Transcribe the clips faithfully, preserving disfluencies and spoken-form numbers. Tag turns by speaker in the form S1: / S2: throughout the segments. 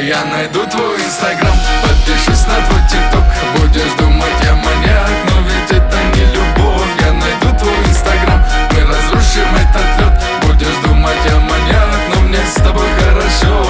S1: Я найду твой инстаграм, подпишусь на твой тикток. Будешь думать, я маньяк, но ведь это не любовь. Я найду твой инстаграм, мы разрушим этот лед. Будешь думать, я маньяк, но мне с тобой хорошо.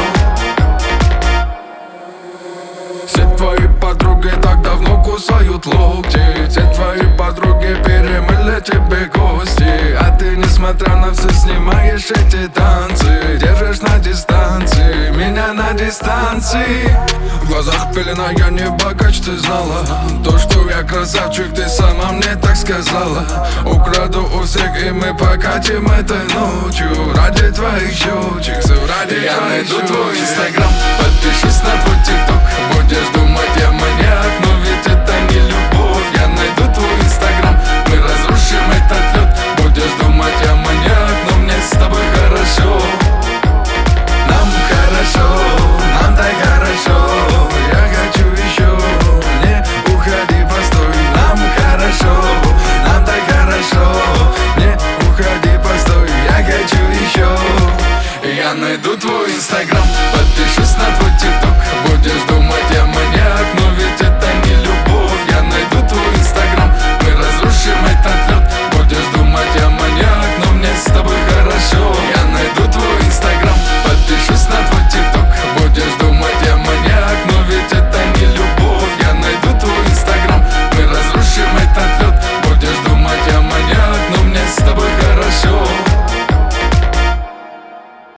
S1: Все твои подруги так давно кусают локти. Все твои подруги перемыли тебе кости. А ты, несмотря на все, снимаешь эти танцы. Держишь на дистанции, меня на дистанции. В глазах пелена, я не богач, ты знала. То, что я красавчик, ты сама мне так сказала. Украду у всех, и мы покатим этой ночью. Ради твоих щечек, все ради
S2: Я
S1: твоих
S2: найду
S1: щечек.
S2: твой инстаграм, подпишусь на твой тикток. Будешь думать, я маньяк,